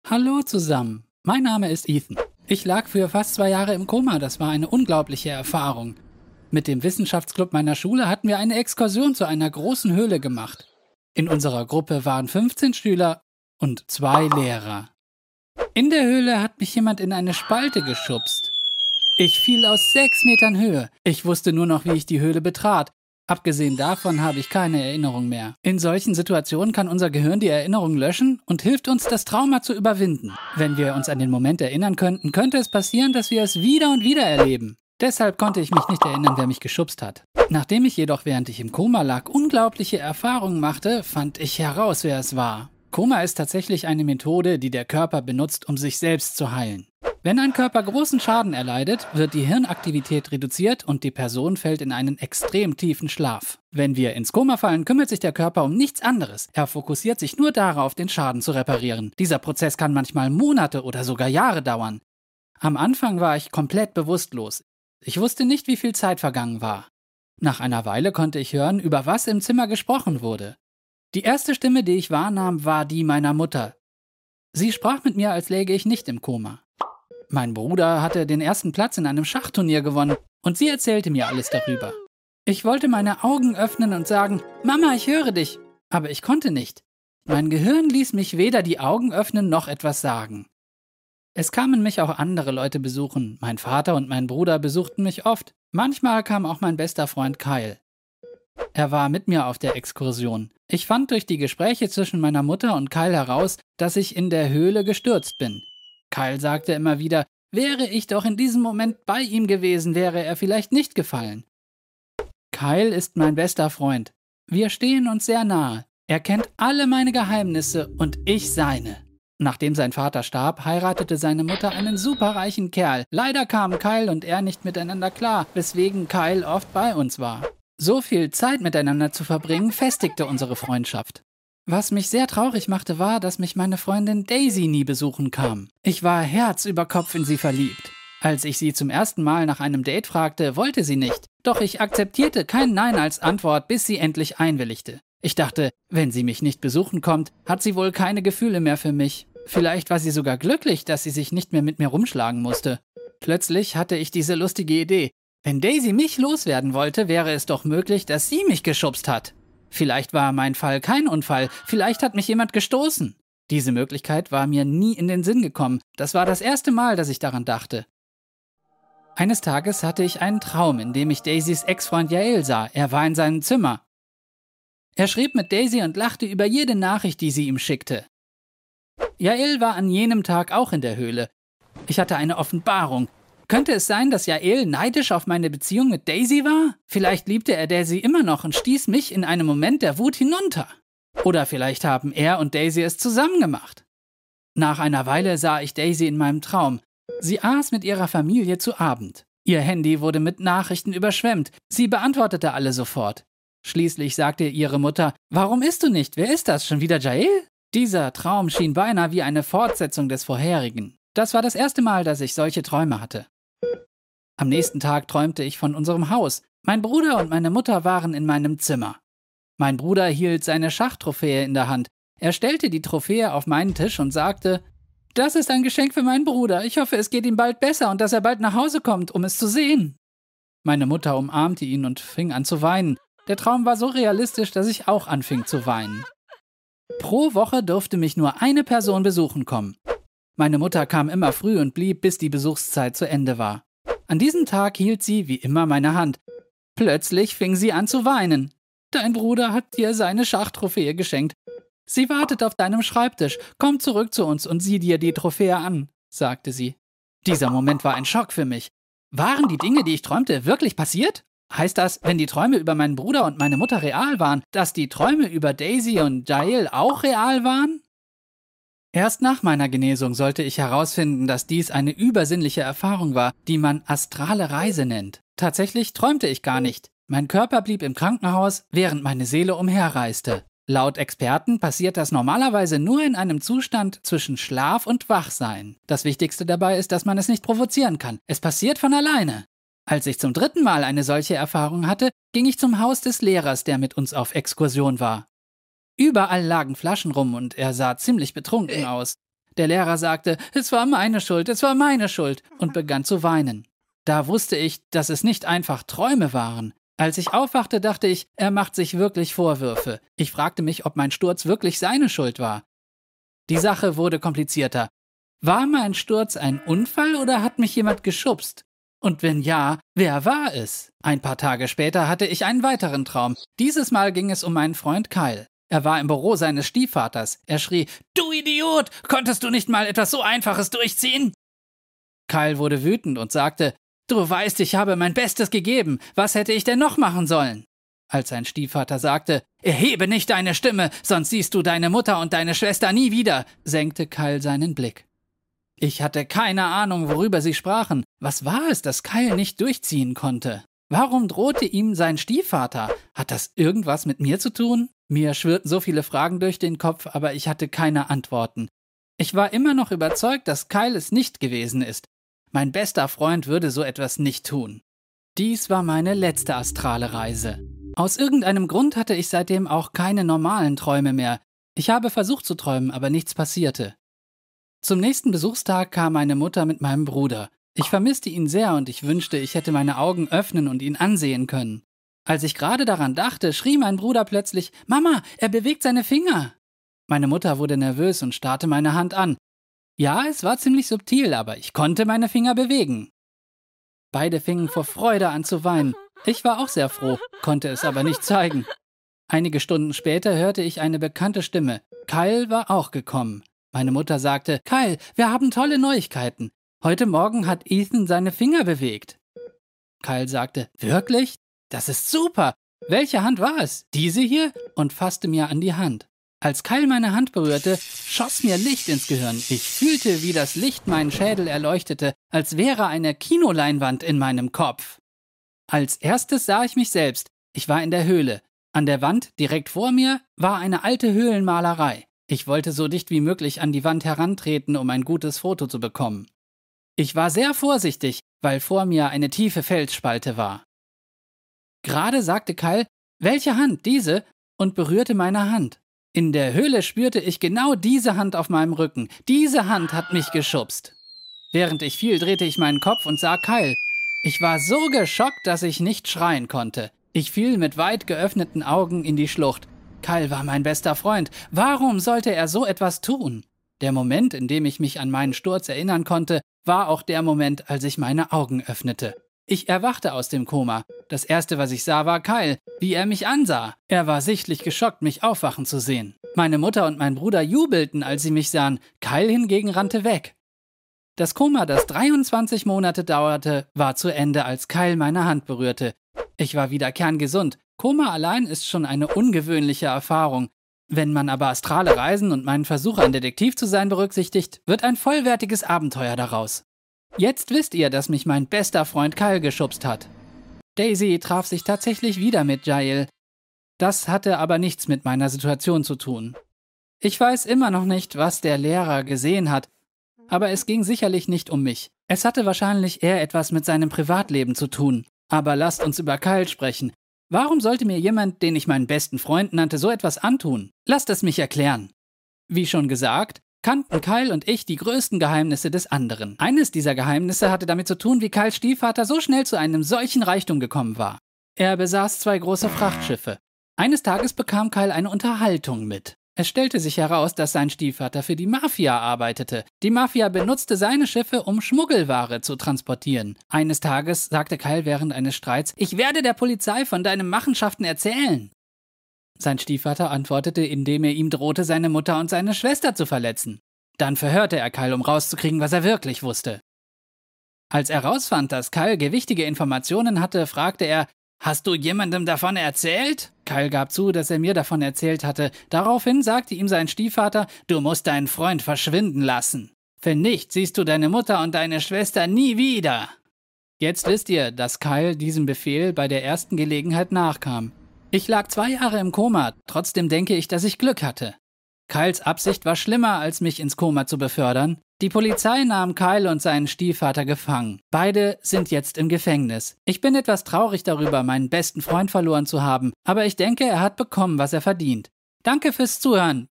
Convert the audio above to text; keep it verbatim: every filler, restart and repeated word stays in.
Hallo zusammen, mein Name ist Ethan. Ich lag für fast zwei Jahre im Koma, das war eine unglaubliche Erfahrung. Mit dem Wissenschaftsclub meiner Schule hatten wir eine Exkursion zu einer großen Höhle gemacht. In unserer Gruppe waren fünfzehn Schüler und zwei Lehrer. In der Höhle hat mich jemand in eine Spalte geschubst. Ich fiel aus sechs Metern Höhe. Ich wusste nur noch, wie ich die Höhle betrat. Abgesehen davon habe ich keine Erinnerung mehr. In solchen Situationen kann unser Gehirn die Erinnerung löschen und hilft uns, das Trauma zu überwinden. Wenn wir uns an den Moment erinnern könnten, könnte es passieren, dass wir es wieder und wieder erleben. Deshalb konnte ich mich nicht erinnern, wer mich geschubst hat. Nachdem ich jedoch, während ich im Koma lag, unglaubliche Erfahrungen machte, fand ich heraus, wer es war. Koma ist tatsächlich eine Methode, die der Körper benutzt, um sich selbst zu heilen. Wenn ein Körper großen Schaden erleidet, wird die Hirnaktivität reduziert und die Person fällt in einen extrem tiefen Schlaf. Wenn wir ins Koma fallen, kümmert sich der Körper um nichts anderes. Er fokussiert sich nur darauf, den Schaden zu reparieren. Dieser Prozess kann manchmal Monate oder sogar Jahre dauern. Am Anfang war ich komplett bewusstlos. Ich wusste nicht, wie viel Zeit vergangen war. Nach einer Weile konnte ich hören, über was im Zimmer gesprochen wurde. Die erste Stimme, die ich wahrnahm, war die meiner Mutter. Sie sprach mit mir, als läge ich nicht im Koma. Mein Bruder hatte den ersten Platz in einem Schachturnier gewonnen und sie erzählte mir alles darüber. Ich wollte meine Augen öffnen und sagen, Mama, ich höre dich, aber ich konnte nicht. Mein Gehirn ließ mich weder die Augen öffnen noch etwas sagen. Es kamen mich auch andere Leute besuchen. Mein Vater und mein Bruder besuchten mich oft. Manchmal kam auch mein bester Freund Kyle. Er war mit mir auf der Exkursion. Ich fand durch die Gespräche zwischen meiner Mutter und Kyle heraus, dass ich in der Höhle gestürzt bin. Kyle sagte immer wieder, wäre ich doch in diesem Moment bei ihm gewesen, wäre er vielleicht nicht gefallen. Kyle ist mein bester Freund. Wir stehen uns sehr nahe. Er kennt alle meine Geheimnisse und ich seine. Nachdem sein Vater starb, heiratete seine Mutter einen superreichen Kerl. Leider kamen Kyle und er nicht miteinander klar, weswegen Kyle oft bei uns war. So viel Zeit miteinander zu verbringen, festigte unsere Freundschaft. Was mich sehr traurig machte, war, dass mich meine Freundin Daisy nie besuchen kam. Ich war Herz über Kopf in sie verliebt. Als ich sie zum ersten Mal nach einem Date fragte, wollte sie nicht. Doch ich akzeptierte kein Nein als Antwort, bis sie endlich einwilligte. Ich dachte, wenn sie mich nicht besuchen kommt, hat sie wohl keine Gefühle mehr für mich. Vielleicht war sie sogar glücklich, dass sie sich nicht mehr mit mir rumschlagen musste. Plötzlich hatte ich diese lustige Idee. Wenn Daisy mich loswerden wollte, wäre es doch möglich, dass sie mich geschubst hat. Vielleicht war mein Fall kein Unfall, vielleicht hat mich jemand gestoßen. Diese Möglichkeit war mir nie in den Sinn gekommen. Das war das erste Mal, dass ich daran dachte. Eines Tages hatte ich einen Traum, in dem ich Daisys Ex-Freund Yael sah. Er war in seinem Zimmer. Er schrieb mit Daisy und lachte über jede Nachricht, die sie ihm schickte. Yael war an jenem Tag auch in der Höhle. Ich hatte eine Offenbarung. Könnte es sein, dass Yael neidisch auf meine Beziehung mit Daisy war? Vielleicht liebte er Daisy immer noch und stieß mich in einem Moment der Wut hinunter. Oder vielleicht haben er und Daisy es zusammen gemacht. Nach einer Weile sah ich Daisy in meinem Traum. Sie aß mit ihrer Familie zu Abend. Ihr Handy wurde mit Nachrichten überschwemmt. Sie beantwortete alle sofort. Schließlich sagte ihre Mutter, warum isst du nicht? Wer ist das? Schon wieder Yael? Dieser Traum schien beinahe wie eine Fortsetzung des vorherigen. Das war das erste Mal, dass ich solche Träume hatte. Am nächsten Tag träumte ich von unserem Haus. Mein Bruder und meine Mutter waren in meinem Zimmer. Mein Bruder hielt seine Schachtrophäe in der Hand. Er stellte die Trophäe auf meinen Tisch und sagte, das ist ein Geschenk für meinen Bruder. Ich hoffe, es geht ihm bald besser und dass er bald nach Hause kommt, um es zu sehen. Meine Mutter umarmte ihn und fing an zu weinen. Der Traum war so realistisch, dass ich auch anfing zu weinen. Pro Woche durfte mich nur eine Person besuchen kommen. Meine Mutter kam immer früh und blieb, bis die Besuchszeit zu Ende war. An diesem Tag hielt sie, wie immer, meine Hand. Plötzlich fing sie an zu weinen. Dein Bruder hat dir seine Schachtrophäe geschenkt. Sie wartet auf deinem Schreibtisch. Komm zurück zu uns und sieh dir die Trophäe an, sagte sie. Dieser Moment war ein Schock für mich. Waren die Dinge, die ich träumte, wirklich passiert? Heißt das, wenn die Träume über meinen Bruder und meine Mutter real waren, dass die Träume über Daisy und Yael auch real waren? Erst nach meiner Genesung sollte ich herausfinden, dass dies eine übersinnliche Erfahrung war, die man astrale Reise nennt. Tatsächlich träumte ich gar nicht. Mein Körper blieb im Krankenhaus, während meine Seele umherreiste. Laut Experten passiert das normalerweise nur in einem Zustand zwischen Schlaf und Wachsein. Das Wichtigste dabei ist, dass man es nicht provozieren kann. Es passiert von alleine. Als ich zum dritten Mal eine solche Erfahrung hatte, ging ich zum Haus des Lehrers, der mit uns auf Exkursion war. Überall lagen Flaschen rum und er sah ziemlich betrunken aus. Der Lehrer sagte, es war meine Schuld, es war meine Schuld und begann zu weinen. Da wusste ich, dass es nicht einfach Träume waren. Als ich aufwachte, dachte ich, er macht sich wirklich Vorwürfe. Ich fragte mich, ob mein Sturz wirklich seine Schuld war. Die Sache wurde komplizierter. War mein Sturz ein Unfall oder hat mich jemand geschubst? Und wenn ja, wer war es? Ein paar Tage später hatte ich einen weiteren Traum. Dieses Mal ging es um meinen Freund Kyle. Er war im Büro seines Stiefvaters. Er schrie, »Du Idiot! Konntest du nicht mal etwas so Einfaches durchziehen?« Kyle wurde wütend und sagte, »Du weißt, ich habe mein Bestes gegeben. Was hätte ich denn noch machen sollen?« Als sein Stiefvater sagte, »Erhebe nicht deine Stimme, sonst siehst du deine Mutter und deine Schwester nie wieder«, senkte Kyle seinen Blick. Ich hatte keine Ahnung, worüber sie sprachen. Was war es, das Kyle nicht durchziehen konnte? Warum drohte ihm sein Stiefvater? Hat das irgendwas mit mir zu tun? Mir schwirrten so viele Fragen durch den Kopf, aber ich hatte keine Antworten. Ich war immer noch überzeugt, dass Kyle es nicht gewesen ist. Mein bester Freund würde so etwas nicht tun. Dies war meine letzte astrale Reise. Aus irgendeinem Grund hatte ich seitdem auch keine normalen Träume mehr. Ich habe versucht zu träumen, aber nichts passierte. Zum nächsten Besuchstag kam meine Mutter mit meinem Bruder. Ich vermisste ihn sehr und ich wünschte, ich hätte meine Augen öffnen und ihn ansehen können. Als ich gerade daran dachte, schrie mein Bruder plötzlich, »Mama, er bewegt seine Finger!« Meine Mutter wurde nervös und starrte meine Hand an. Ja, es war ziemlich subtil, aber ich konnte meine Finger bewegen. Beide fingen vor Freude an zu weinen. Ich war auch sehr froh, konnte es aber nicht zeigen. Einige Stunden später hörte ich eine bekannte Stimme. Kyle war auch gekommen. Meine Mutter sagte, »Kyle, wir haben tolle Neuigkeiten. Heute Morgen hat Ethan seine Finger bewegt.« Kyle sagte, »Wirklich? Das ist super. Welche Hand war es? Diese hier?« und fasste mir an die Hand. Als Kyle meine Hand berührte, schoss mir Licht ins Gehirn. Ich fühlte, wie das Licht meinen Schädel erleuchtete, als wäre eine Kinoleinwand in meinem Kopf. Als erstes sah ich mich selbst. Ich war in der Höhle. An der Wand, direkt vor mir, war eine alte Höhlenmalerei. Ich wollte so dicht wie möglich an die Wand herantreten, um ein gutes Foto zu bekommen. Ich war sehr vorsichtig, weil vor mir eine tiefe Felsspalte war. Gerade sagte Kyle, »Welche Hand? Diese?« und berührte meine Hand. In der Höhle spürte ich genau diese Hand auf meinem Rücken. Diese Hand hat mich geschubst. Während ich fiel, drehte ich meinen Kopf und sah Kyle. Ich war so geschockt, dass ich nicht schreien konnte. Ich fiel mit weit geöffneten Augen in die Schlucht. Kyle war mein bester Freund. Warum sollte er so etwas tun? Der Moment, in dem ich mich an meinen Sturz erinnern konnte, war auch der Moment, als ich meine Augen öffnete. Ich erwachte aus dem Koma. Das Erste, was ich sah, war Kyle, wie er mich ansah. Er war sichtlich geschockt, mich aufwachen zu sehen. Meine Mutter und mein Bruder jubelten, als sie mich sahen. Kyle hingegen rannte weg. Das Koma, das dreiundzwanzig Monate dauerte, war zu Ende, als Kyle meine Hand berührte. Ich war wieder kerngesund. Koma allein ist schon eine ungewöhnliche Erfahrung. Wenn man aber astrale Reisen und meinen Versuch, ein Detektiv zu sein, berücksichtigt, wird ein vollwertiges Abenteuer daraus. Jetzt wisst ihr, dass mich mein bester Freund Kyle geschubst hat. Daisy traf sich tatsächlich wieder mit Jael. Das hatte aber nichts mit meiner Situation zu tun. Ich weiß immer noch nicht, was der Lehrer gesehen hat, aber es ging sicherlich nicht um mich. Es hatte wahrscheinlich eher etwas mit seinem Privatleben zu tun. Aber lasst uns über Kyle sprechen. Warum sollte mir jemand, den ich meinen besten Freund nannte, so etwas antun? Lasst es mich erklären. Wie schon gesagt, kannten Kyle und ich die größten Geheimnisse des anderen. Eines dieser Geheimnisse hatte damit zu tun, wie Kyles Stiefvater so schnell zu einem solchen Reichtum gekommen war. Er besaß zwei große Frachtschiffe. Eines Tages bekam Kyle eine Unterhaltung mit. Es stellte sich heraus, dass sein Stiefvater für die Mafia arbeitete. Die Mafia benutzte seine Schiffe, um Schmuggelware zu transportieren. Eines Tages sagte Kyle während eines Streits, »Ich werde der Polizei von deinen Machenschaften erzählen.« Sein Stiefvater antwortete, indem er ihm drohte, seine Mutter und seine Schwester zu verletzen. Dann verhörte er Kyle, um rauszukriegen, was er wirklich wusste. Als er rausfand, dass Kyle gewichtige Informationen hatte, fragte er, »Hast du jemandem davon erzählt?« Kyle gab zu, dass er mir davon erzählt hatte. Daraufhin sagte ihm sein Stiefvater, »Du musst deinen Freund verschwinden lassen. Wenn nicht, siehst du deine Mutter und deine Schwester nie wieder.« Jetzt wisst ihr, dass Kyle diesem Befehl bei der ersten Gelegenheit nachkam. Ich lag zwei Jahre im Koma, trotzdem denke ich, dass ich Glück hatte. Kyles Absicht war schlimmer, als mich ins Koma zu befördern. Die Polizei nahm Kyle und seinen Stiefvater gefangen. Beide sind jetzt im Gefängnis. Ich bin etwas traurig darüber, meinen besten Freund verloren zu haben, aber ich denke, er hat bekommen, was er verdient. Danke fürs Zuhören.